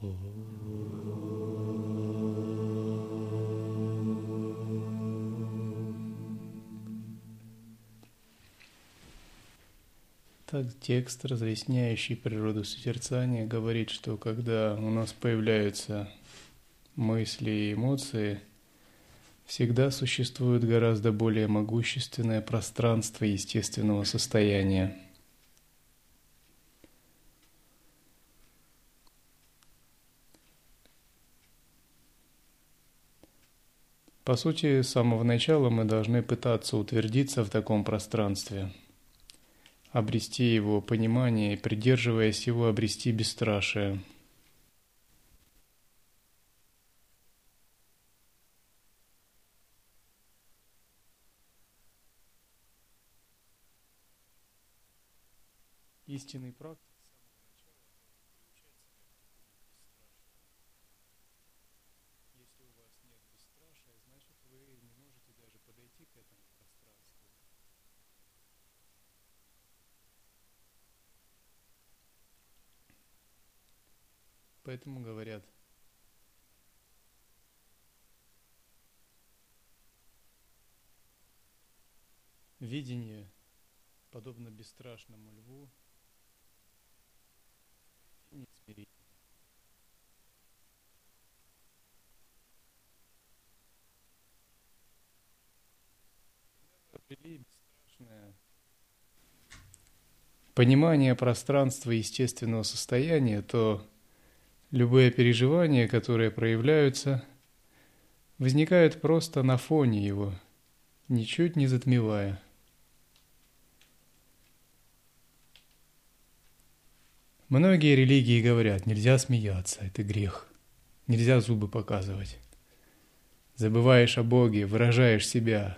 Так, текст, разъясняющий природу созерцания, говорит, что когда у нас появляются мысли и эмоции, всегда существует гораздо более могущественное пространство естественного состояния. По сути, с самого начала мы должны пытаться утвердиться в таком пространстве, обрести его понимание и, придерживаясь его, обрести бесстрашие. Истинный практик с самого начала должен приучать себя к бесстрашию. Если у вас нет бесстрашия, значит вы не можете даже подойти к этому пространству. Поэтому говорят, видение, подобно бесстрашному льву, не смирение. Бесстрашное понимание пространства естественного состояния, то любые переживания, которые проявляются, возникают просто на фоне его, ничуть не затмевая. Многие религии говорят, нельзя смеяться, это грех, нельзя зубы показывать. Забываешь о Боге, выражаешь себя.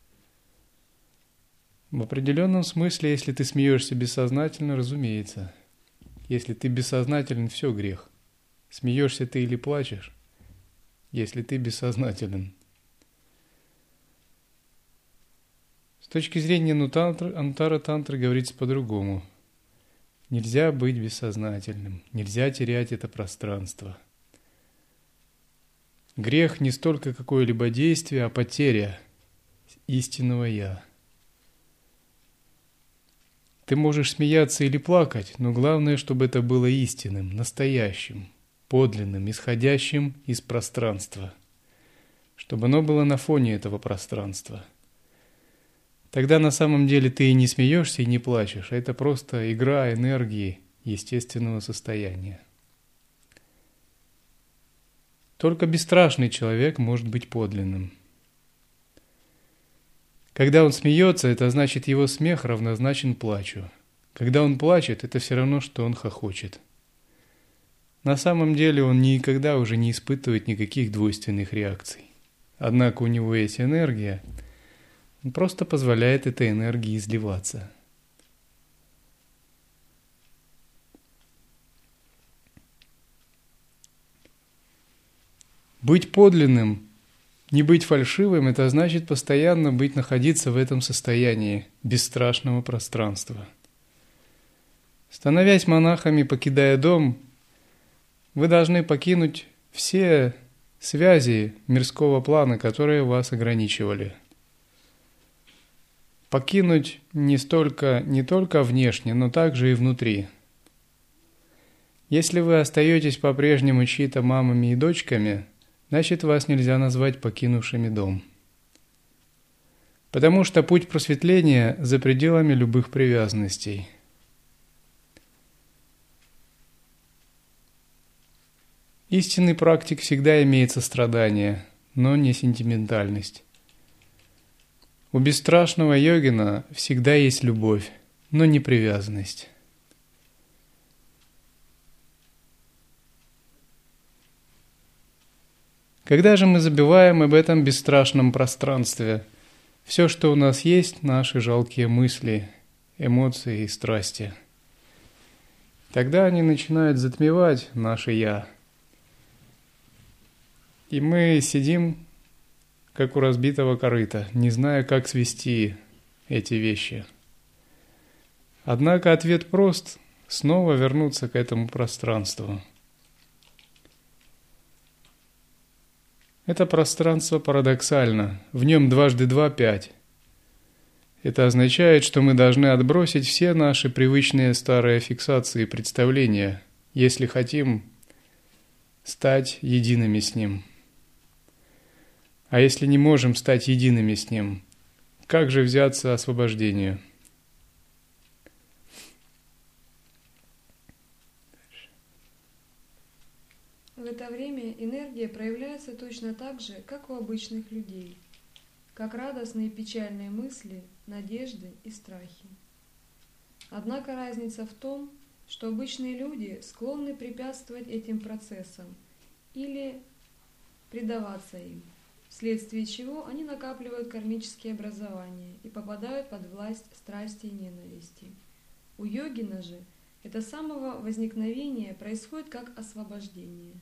В определенном смысле, если ты смеешься бессознательно, разумеется. Если ты бессознателен, все грех. Смеешься ты или плачешь, если ты бессознателен. С точки зрения Анутара Тантры говорится по-другому. Нельзя быть бессознательным, нельзя терять это пространство. Грех не столько какое-либо действие, а потеря истинного «Я». Ты можешь смеяться или плакать, но главное, чтобы это было истинным, настоящим, подлинным, исходящим из пространства, чтобы оно было на фоне этого пространства. Тогда на самом деле ты и не смеешься, и не плачешь, а это просто игра энергии естественного состояния. Только бесстрашный человек может быть подлинным. Когда он смеется, это значит, его смех равнозначен плачу. Когда он плачет, это все равно, что он хохочет. На самом деле он никогда уже не испытывает никаких двойственных реакций. Однако у него есть энергия, он просто позволяет этой энергии изливаться. Быть подлинным, не быть фальшивым, это значит постоянно находиться в этом состоянии бесстрашного пространства. Становясь монахами, покидая дом, вы должны покинуть все связи мирского плана, которые вас ограничивали. Покинуть не только внешне, но также и внутри. Если вы остаетесь по-прежнему чьи-то мамами и дочками, значит, вас нельзя назвать покинувшими дом. Потому что путь просветления за пределами любых привязанностей. Истинный практик всегда имеет сострадание, но не сентиментальность. У бесстрашного йогина всегда есть любовь, но не привязанность. Когда же мы забываем об этом бесстрашном пространстве, все, что у нас есть, наши жалкие мысли, эмоции и страсти, тогда они начинают затмевать наше «я». И мы сидим, как у разбитого корыта, не зная, как свести эти вещи. Однако ответ прост – снова вернуться к этому пространству. Это пространство парадоксально, в нем 2 × 2 = 5. Это означает, что мы должны отбросить все наши привычные старые фиксации и представления, если хотим стать едиными с Ним. А если не можем стать едиными с Ним, как же взяться освобождению? В это время энергия проявляется точно так же, как у обычных людей, как радостные и печальные мысли, надежды и страхи. Однако разница в том, что обычные люди склонны препятствовать этим процессам или предаваться им, вследствие чего они накапливают кармические образования и попадают под власть страсти и ненависти. У йогина же это самого возникновения происходит как освобождение.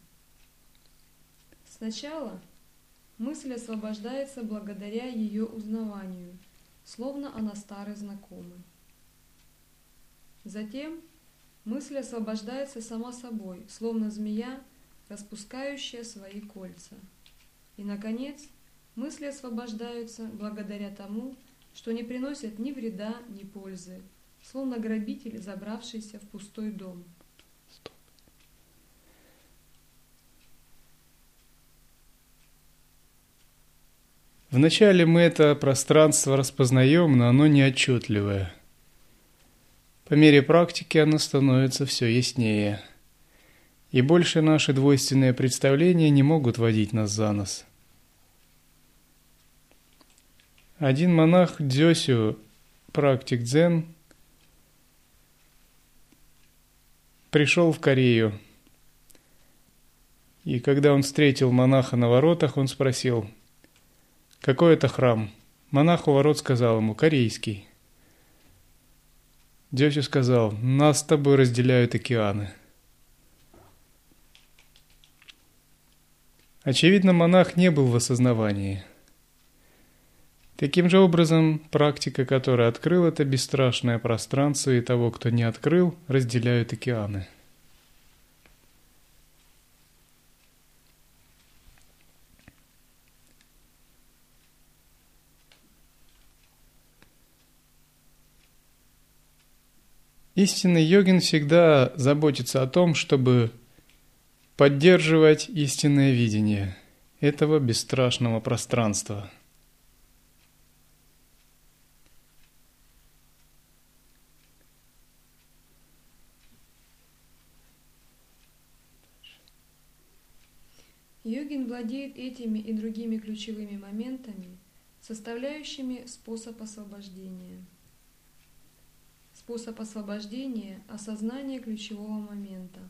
Сначала мысль освобождается благодаря ее узнаванию, словно она старый знакомый. Затем мысль освобождается сама собой, словно змея, распускающая свои кольца. И, наконец, мысли освобождаются благодаря тому, что не приносят ни вреда, ни пользы, словно грабитель, забравшийся в пустой дом. Вначале мы это пространство распознаем, но оно неотчетливое. По мере практики оно становится все яснее. И больше наши двойственные представления не могут водить нас за нос. Один монах Дзёсю, практик дзен, пришел в Корею. И когда он встретил монаха на воротах, он спросил: «Какой это храм?» Монах у ворот сказал ему: «Корейский». Дзёсю сказал: «Нас с тобой разделяют океаны». Очевидно, монах не был в осознавании. Таким же образом, практика, которая открыл это бесстрашное пространство, и того, кто не открыл, разделяют океаны. Истинный йогин всегда заботится о том, чтобы поддерживать истинное видение этого бесстрашного пространства. Йогин владеет этими и другими ключевыми моментами, составляющими способ освобождения. Способ освобождения – осознание ключевого момента.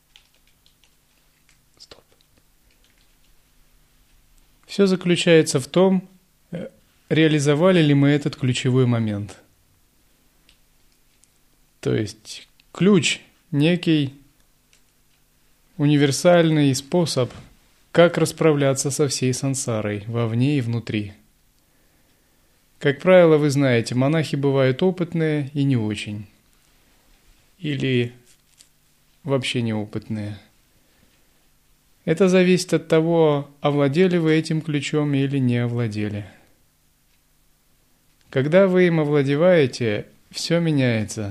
Все заключается в том, реализовали ли мы этот ключевой момент. То есть ключ – некий универсальный способ, как расправляться со всей сансарой, вовне и внутри. Как правило, вы знаете, монахи бывают опытные и не очень. Или вообще неопытные. Это зависит от того, овладели вы этим ключом или не овладели. Когда вы им овладеваете, все меняется.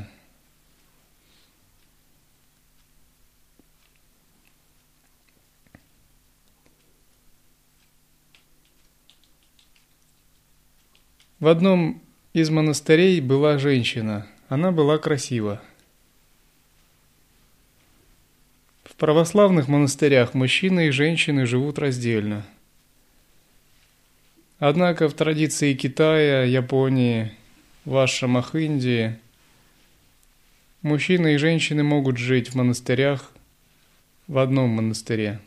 В одном из монастырей была женщина. Она была красива. В православных монастырях мужчины и женщины живут раздельно. Однако в традиции Китая, Японии, в ашрамах Индии мужчины и женщины могут жить в монастырях в одном монастыре.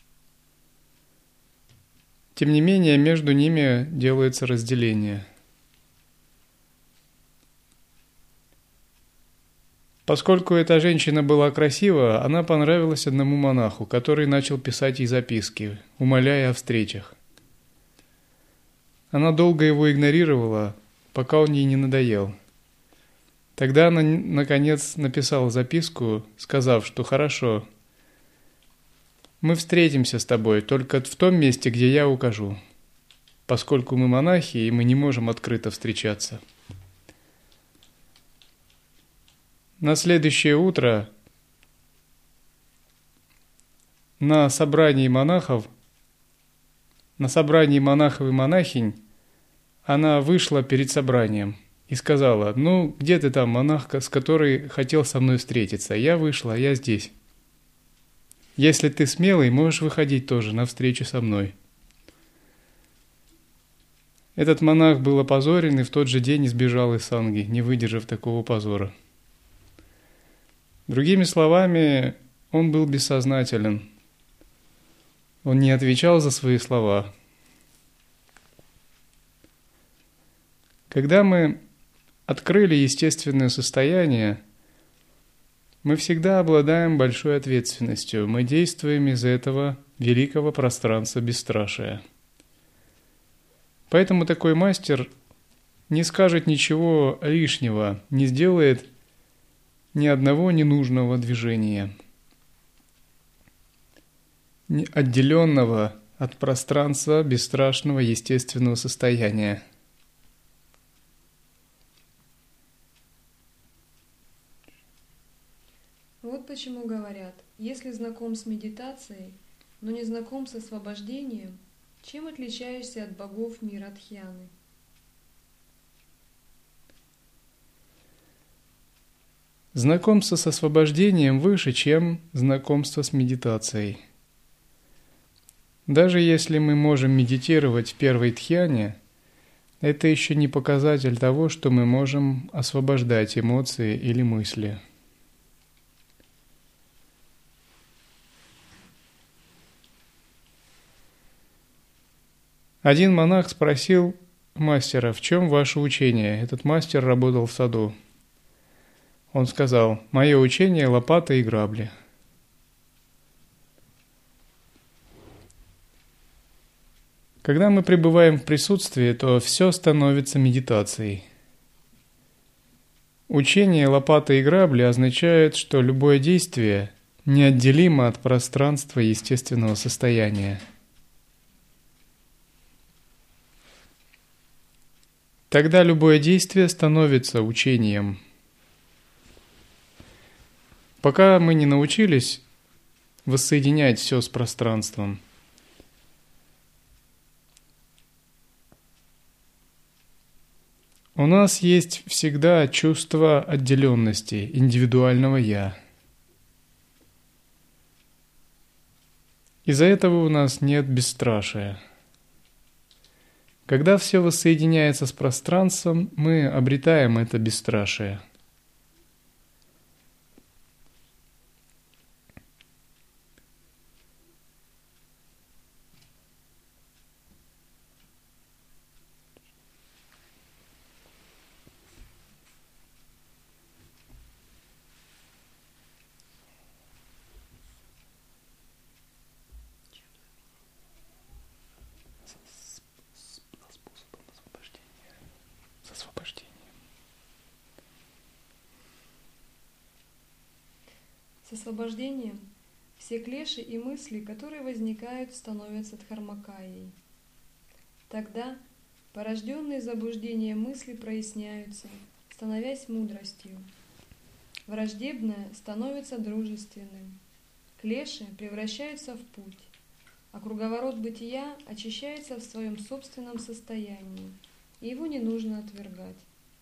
Тем не менее, между ними делается разделение. Поскольку эта женщина была красива, она понравилась одному монаху, который начал писать ей записки, умоляя о встречах. Она долго его игнорировала, пока он ей не надоел. Тогда она, наконец, написала записку, сказав, что хорошо, Мы встретимся с тобой только в том месте, где я укажу, поскольку мы монахи, и мы не можем открыто встречаться. На следующее утро на собрании монахов и монахинь она вышла перед собранием и сказала: «Ну, где ты там, монахка, с которой хотел со мной встретиться? Я вышла, я здесь. Если ты смелый, можешь выходить тоже на встречу со мной». Этот монах был опозорен и в тот же день избежал из санги, не выдержав такого позора. Другими словами, он был бессознателен. Он не отвечал за свои слова. Когда мы открыли естественное состояние, мы всегда обладаем большой ответственностью. Мы действуем из этого великого пространства бесстрашия. Поэтому такой мастер не скажет ничего лишнего, не сделает ни одного ненужного движения, отделенного от пространства бесстрашного естественного состояния. Вот почему говорят, если знаком с медитацией, но не знаком с освобождением, чем отличаешься от богов мира Дхьяны? Знакомство с освобождением выше, чем знакомство с медитацией. Даже если мы можем медитировать в первой дхьяне, это еще не показатель того, что мы можем освобождать эмоции или мысли. Один монах спросил мастера: «В чем ваше учение?» Этот мастер работал в саду. Он сказал: «Мое учение – лопата и грабли». Когда мы пребываем в присутствии, то все становится медитацией. Учение лопата и грабли означает, что любое действие неотделимо от пространства естественного состояния. Тогда любое действие становится учением. Пока мы не научились воссоединять все с пространством, у нас есть всегда чувство отделенности, индивидуального «я». Из-за этого у нас нет бесстрашия. Когда все воссоединяется с пространством, мы обретаем это бесстрашие. С освобождением все клеши и мысли, которые возникают, становятся дхармакайей. Тогда порожденные заблуждения мысли проясняются, становясь мудростью. Враждебное становится дружественным. Клеши превращаются в путь, а круговорот бытия очищается в своем собственном состоянии, и его не нужно отвергать.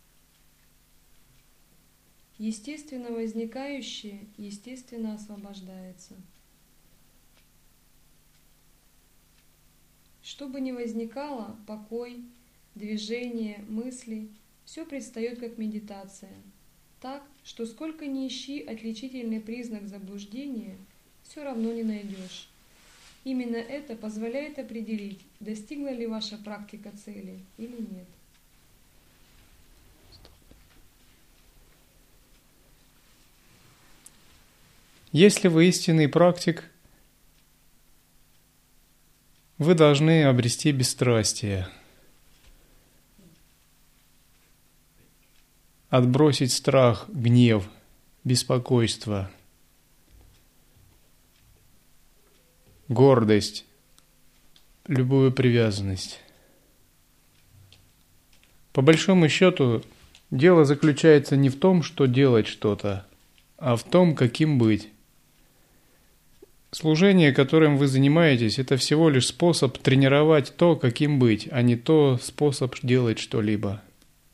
Естественно возникающее, естественно освобождается. Что бы ни возникало, покой, движение, мысли, все предстает как медитация, так, что сколько ни ищи отличительный признак заблуждения, все равно не найдешь. Именно это позволяет определить, достигла ли ваша практика цели или нет. Если вы истинный практик, вы должны обрести бесстрастие, отбросить страх, гнев, беспокойство. гордость, любую привязанность. По большому счету, дело заключается не в том, что делать что-то, а в том, каким быть. Служение, которым вы занимаетесь, это всего лишь способ тренировать то, каким быть, а не то способ делать что-либо.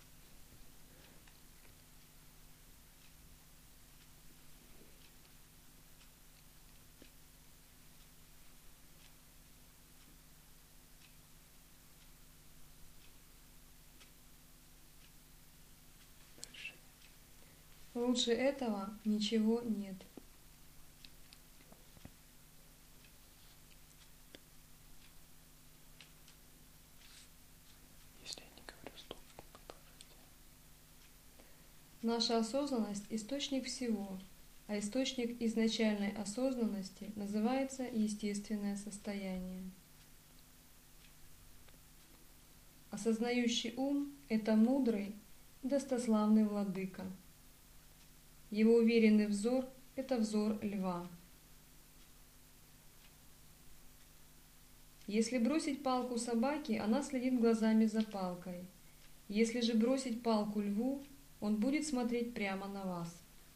Лучше этого ничего нет. Наша осознанность – источник всего, а источник изначальной осознанности называется естественное состояние. Осознающий ум – это мудрый и достославный владыка. Его уверенный взор – это взор льва. Если бросить палку собаке, она следит глазами за палкой. Если же бросить палку льву, он будет смотреть прямо на вас.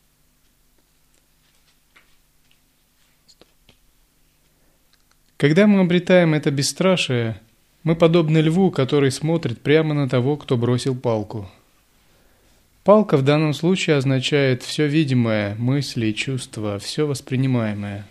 Когда мы обретаем это бесстрашие, мы подобны льву, который смотрит прямо на того, кто бросил палку. Палка в данном случае означает все видимое, мысли, чувства, все воспринимаемое.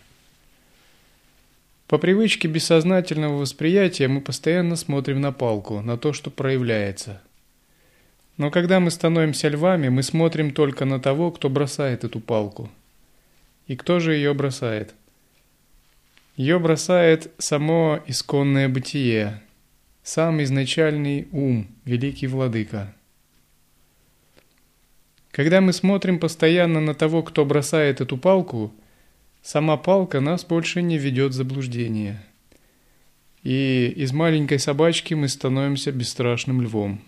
По привычке бессознательного восприятия мы постоянно смотрим на палку, на то, что проявляется. Но когда мы становимся львами, мы смотрим только на того, кто бросает эту палку. И кто же ее бросает? Ее бросает само исконное бытие, сам изначальный ум, великий владыка. Когда мы смотрим постоянно на того, кто бросает эту палку, сама палка нас больше не ведет в заблуждение. И из маленькой собачки мы становимся бесстрашным львом.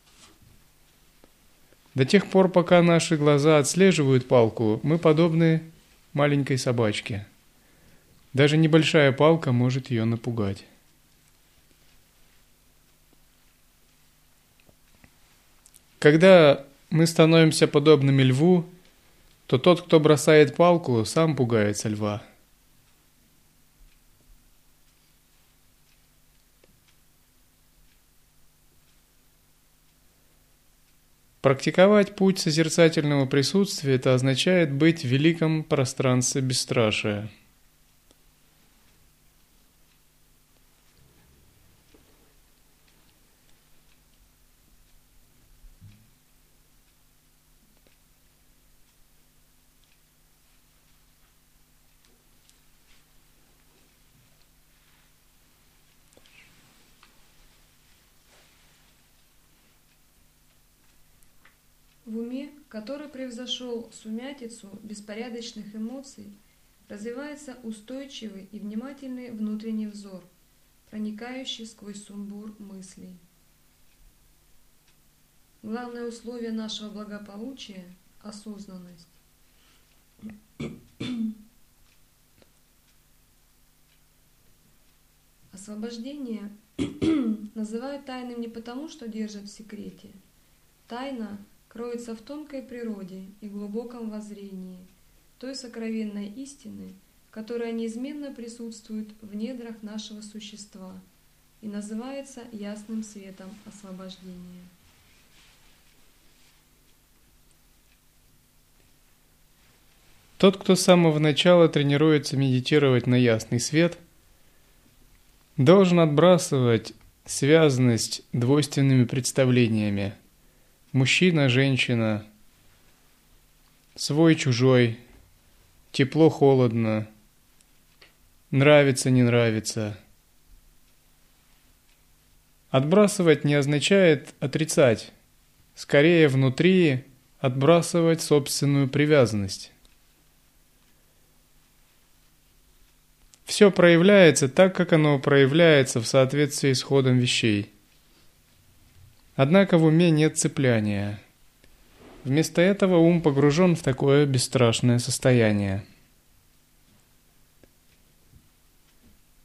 До тех пор, пока наши глаза отслеживают палку, мы подобны маленькой собачке. Даже небольшая палка может ее напугать. Когда мы становимся подобными льву, то тот, кто бросает палку, сам пугается льва. Практиковать путь созерцательного присутствия – это означает быть в великом пространстве бесстрашия. В уме, который превзошел сумятицу беспорядочных эмоций, развивается устойчивый и внимательный внутренний взор, проникающий сквозь сумбур мыслей. Главное условие нашего благополучия – осознанность. Освобождение называют тайным не потому, что держат в секрете. Тайна кроется в тонкой природе и глубоком воззрении той сокровенной истины, которая неизменно присутствует в недрах нашего существа и называется ясным светом освобождения. Тот, кто с самого начала тренируется медитировать на ясный свет, должен отбрасывать связанность двойственными представлениями. Мужчина, женщина, свой-чужой, тепло-холодно, нравится, не нравится. Отбрасывать не означает отрицать, скорее внутри отбрасывать собственную привязанность. Все проявляется так, как оно проявляется в соответствии с ходом вещей. Однако в уме нет цепляния. Вместо этого ум погружен в такое бесстрашное состояние.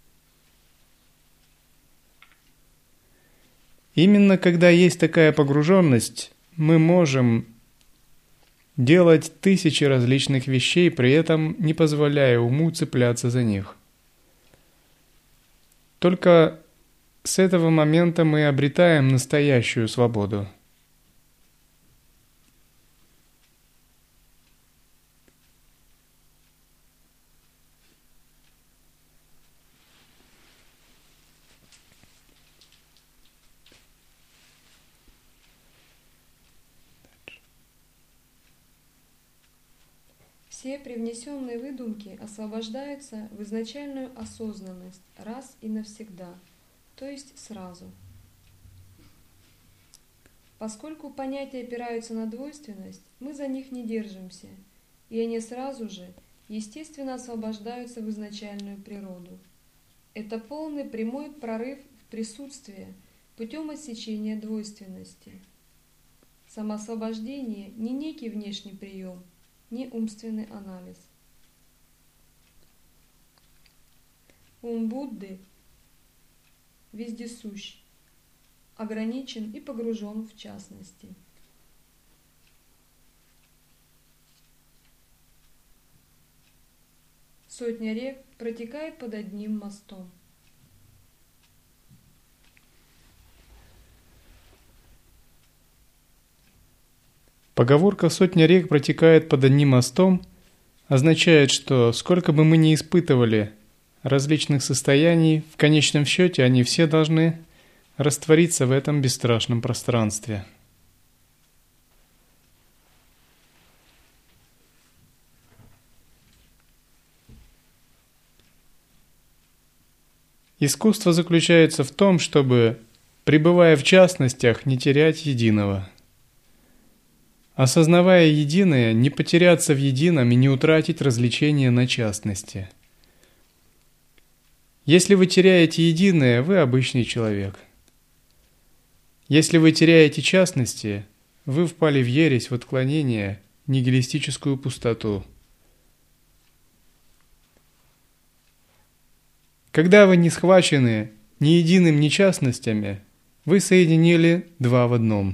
Именно когда есть такая погруженность, мы можем делать тысячи различных вещей, при этом не позволяя уму цепляться за них. Только с этого момента мы обретаем настоящую свободу. Все привнесенные выдумки освобождаются в изначальную осознанность раз и навсегда, то есть сразу. Поскольку понятия опираются на двойственность, мы за них не держимся, и они сразу же, естественно, освобождаются в изначальную природу. Это полный прямой прорыв в присутствие путем отсечения двойственности. Самоосвобождение не некий внешний прием, не умственный анализ. Ум Будды вездесущ, ограничен и погружен в частности. Сотня рек протекает под одним мостом. Поговорка «сотня рек протекает под одним мостом» означает, что сколько бы мы ни испытывали различных состояний, в конечном счете они все должны раствориться в этом бесстрашном пространстве. Искусство заключается в том, чтобы, пребывая в частностях, не терять единого. Осознавая единое, не потеряться в едином и не утратить развлечения на частности. Если вы теряете единое, вы обычный человек. Если вы теряете частности, вы впали в ересь, в отклонение, нигилистическую пустоту. Когда вы не схвачены ни единым, ни частностями, вы соединили два в одном.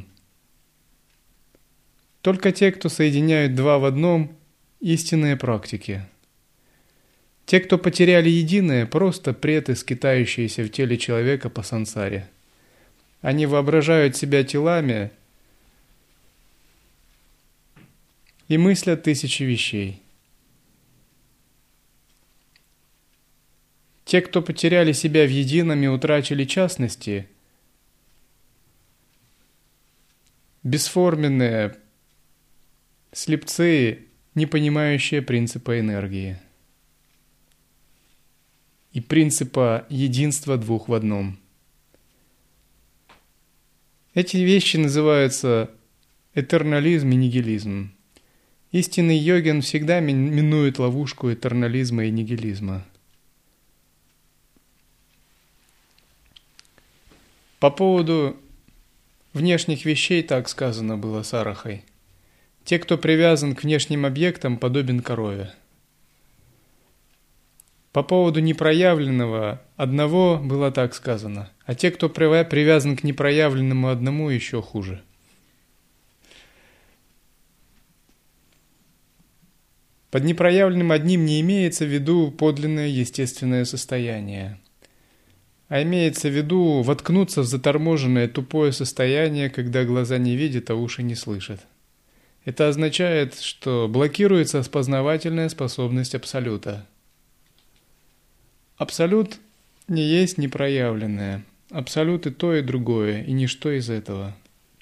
Только те, кто соединяют два в одном, истинные практики. Те, кто потеряли единое, просто преты, скитающиеся в теле человека по сансаре. Они воображают себя телами и мыслят тысячи вещей. Те, кто потеряли себя в едином и утратили частности, бесформенные, слепцы, не понимающие принципа энергии и принципа единства двух в одном. Эти вещи называются этернализм и нигилизм. Истинный йогин всегда минует ловушку этернализма и нигилизма. По поводу внешних вещей так сказано было Сарахой. Те, кто привязан к внешним объектам, подобен корове. По поводу непроявленного одного было так сказано, а те, кто привязан к непроявленному одному, еще хуже. Под непроявленным одним не имеется в виду подлинное естественное состояние, а имеется в виду воткнуться в заторможенное тупое состояние, когда глаза не видят, а уши не слышат. Это означает, что блокируется познавательная способность Абсолюта. Абсолют не есть непроявленное. Абсолют и то, и другое, и ничто из этого.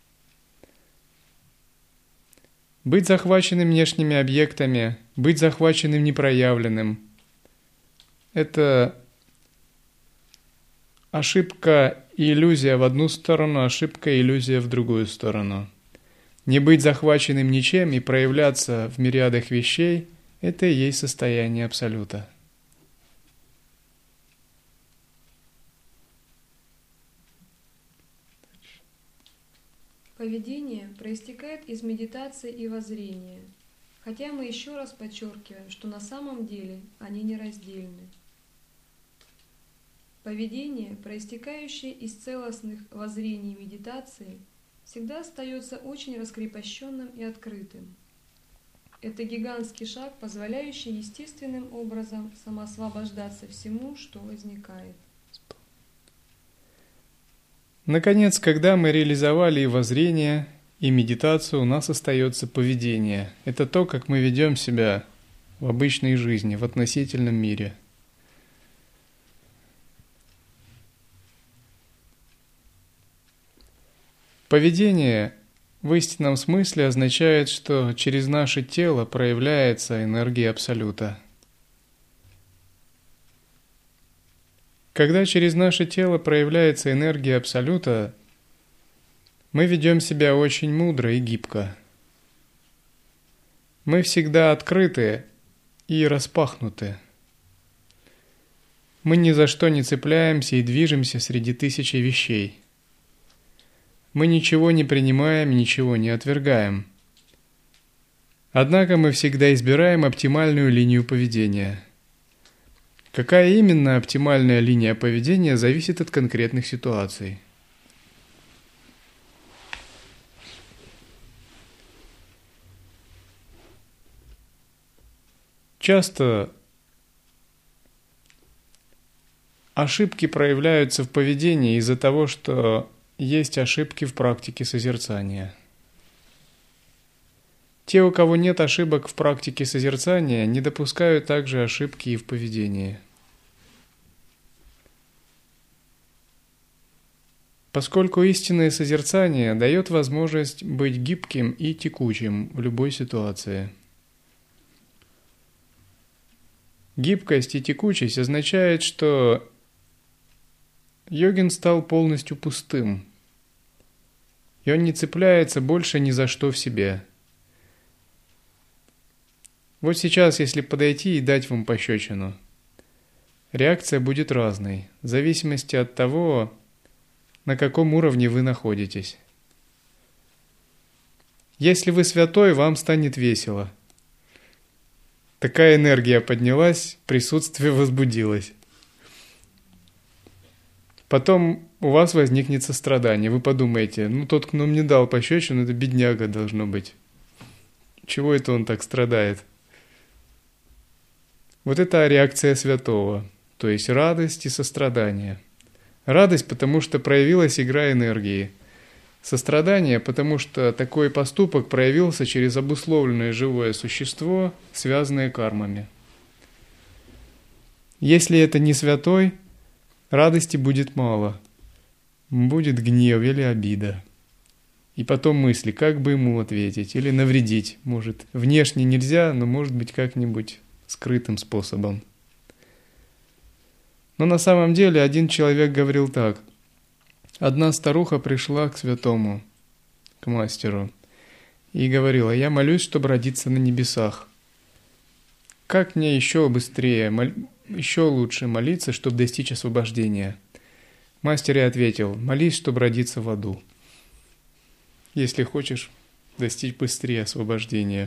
Быть захваченным внешними объектами, быть захваченным непроявленным – это ошибка и иллюзия в одну сторону, ошибка и иллюзия в другую сторону. Не быть захваченным ничем и проявляться в мириадах вещей – это и есть состояние Абсолюта. Поведение проистекает из медитации и воззрения, хотя мы еще раз подчеркиваем, что на самом деле они нераздельны. Поведение, проистекающее из целостных воззрений медитации, всегда остается очень раскрепощенным и открытым. Это гигантский шаг, позволяющий естественным образом самоосвобождаться всему, что возникает. Наконец, когда мы реализовали и воззрение, и медитацию, у нас остается поведение. Это то, как мы ведем себя в обычной жизни, в относительном мире. Поведение в истинном смысле означает, что через наше тело проявляется энергия Абсолюта. Когда через наше тело проявляется энергия Абсолюта, мы ведем себя очень мудро и гибко. Мы всегда открыты и распахнуты. Мы ни за что не цепляемся и движемся среди тысячи вещей. Мы ничего не принимаем, ничего не отвергаем. Однако мы всегда избираем оптимальную линию поведения. Какая именно оптимальная линия поведения зависит от конкретных ситуаций. Часто ошибки проявляются в поведении из-за того, что есть ошибки в практике созерцания. Те, у кого нет ошибок в практике созерцания, не допускают также ошибки и в поведении. Поскольку истинное созерцание дает возможность быть гибким и текучим в любой ситуации. Гибкость и текучесть означает, что йогин стал полностью пустым, и он не цепляется больше ни за что в себе. Вот сейчас, если подойти и дать вам пощечину, реакция будет разной, в зависимости от того, на каком уровне вы находитесь. Если вы святой, вам станет весело. Такая энергия поднялась, присутствие возбудилось. Потом у вас возникнет сострадание. Вы подумаете, тот, кто мне дал пощечину, это бедняга должно быть. Чего это он так страдает? Вот это реакция святого, то есть радость и сострадание. Радость, потому что проявилась игра энергии. Сострадание, потому что такой поступок проявился через обусловленное живое существо, связанное кармами. Если это не святой, радости будет мало. Будет гнев или обида. И потом мысли, как бы ему ответить или навредить. Может, внешне нельзя, но может быть как-нибудь скрытым способом. Но на самом деле один человек говорил так. Одна старуха пришла к святому, к мастеру, и говорила: «Я молюсь, чтобы родиться на небесах. Как мне еще быстрее, еще лучше молиться, чтобы достичь освобождения?» Мастер ей ответил: «Молись, чтобы родиться в аду, если хочешь достичь быстрее освобождения».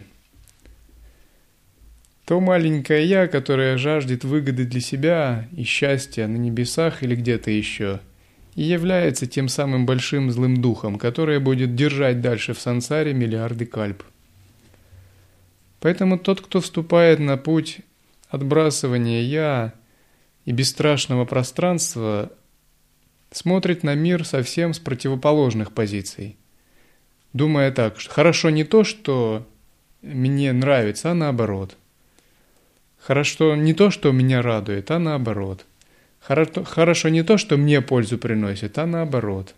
То маленькое «я», которое жаждет выгоды для себя и счастья на небесах или где-то еще, и является тем самым большим злым духом, которое будет держать дальше в сансаре миллиарды кальп. Поэтому тот, кто вступает на путь отбрасывания «я» и бесстрашного пространства, смотрит на мир совсем с противоположных позиций, думая так, что хорошо не то, что мне нравится, а наоборот. Хорошо не то, что меня радует, а наоборот. Хорошо не то, что мне пользу приносит, а наоборот.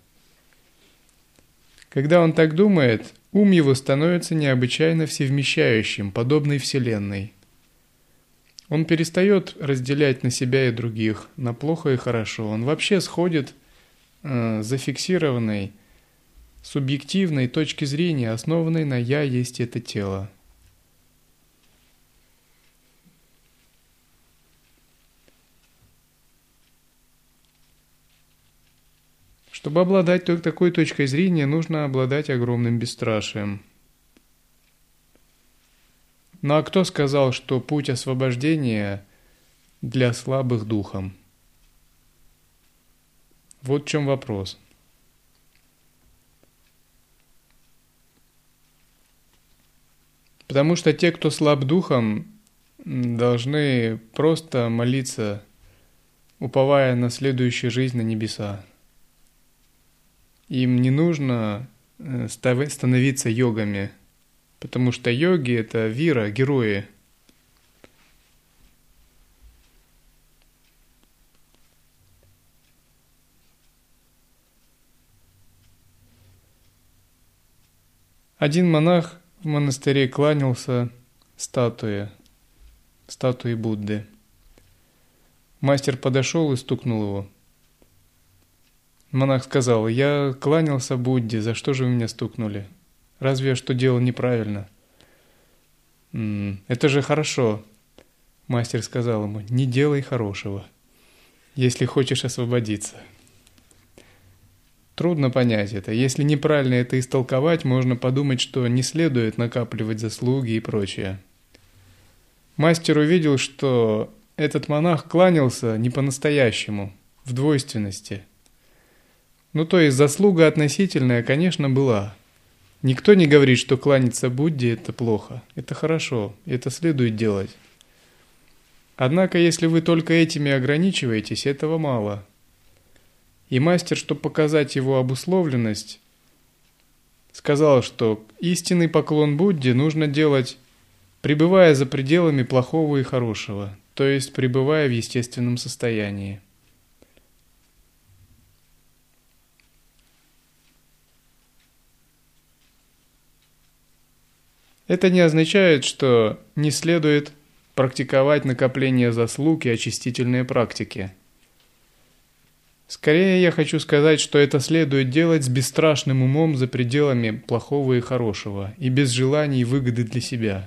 Когда он так думает, ум его становится необычайно всевмещающим, подобной Вселенной. Он перестает разделять на себя и других, на плохо и хорошо. Он вообще сходит с зафиксированной, субъективной точки зрения, основанной на «я есть это тело». Чтобы обладать такой точкой зрения, нужно обладать огромным бесстрашием. Ну а кто сказал, что путь освобождения для слабых духом? Вот в чем вопрос. Потому что те, кто слаб духом, должны просто молиться, уповая на следующую жизнь на небеса. Им не нужно становиться йогами, потому что йоги — это вира, герои. Один монах в монастыре кланялся статуе Будды. Мастер подошел и стукнул его. Монах сказал: «Я кланялся Будде, за что же вы меня стукнули? Разве я что делал неправильно?» «Это же хорошо», — мастер сказал ему: «не делай хорошего, если хочешь освободиться». Трудно понять это. Если неправильно это истолковать, можно подумать, что не следует накапливать заслуги и прочее. Мастер увидел, что этот монах кланялся не по-настоящему, в двойственности. То есть заслуга относительная, конечно, была. Никто не говорит, что кланяться Будде – это плохо. Это хорошо, это следует делать. Однако, если вы только этими ограничиваетесь, этого мало. И мастер, чтобы показать его обусловленность, сказал, что истинный поклон Будде нужно делать, пребывая за пределами плохого и хорошего, то есть пребывая в естественном состоянии. Это не означает, что не следует практиковать накопление заслуг и очистительные практики. Скорее, я хочу сказать, что это следует делать с бесстрашным умом за пределами плохого и хорошего, и без желаний и выгоды для себя.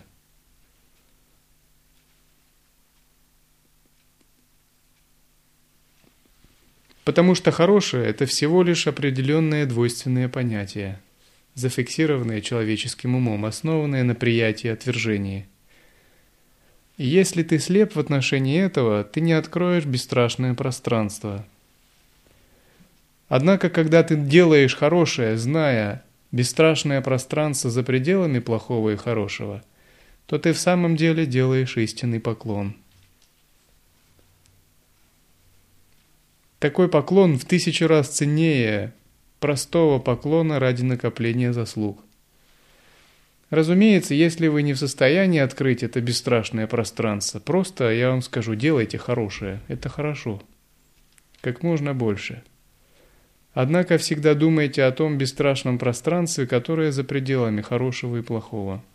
Потому что хорошее – это всего лишь определенные двойственные понятия, зафиксированные человеческим умом, основанные на приятии и отвержении. И если ты слеп в отношении этого, ты не откроешь бесстрашное пространство. Однако, когда ты делаешь хорошее, зная бесстрашное пространство за пределами плохого и хорошего, то ты в самом деле делаешь истинный поклон. Такой поклон в 1000 раз ценнее простого поклона ради накопления заслуг. Разумеется, если вы не в состоянии открыть это бесстрашное пространство, просто, я вам скажу, делайте хорошее, это хорошо, как можно больше. Однако всегда думайте о том бесстрашном пространстве, которое за пределами хорошего и плохого.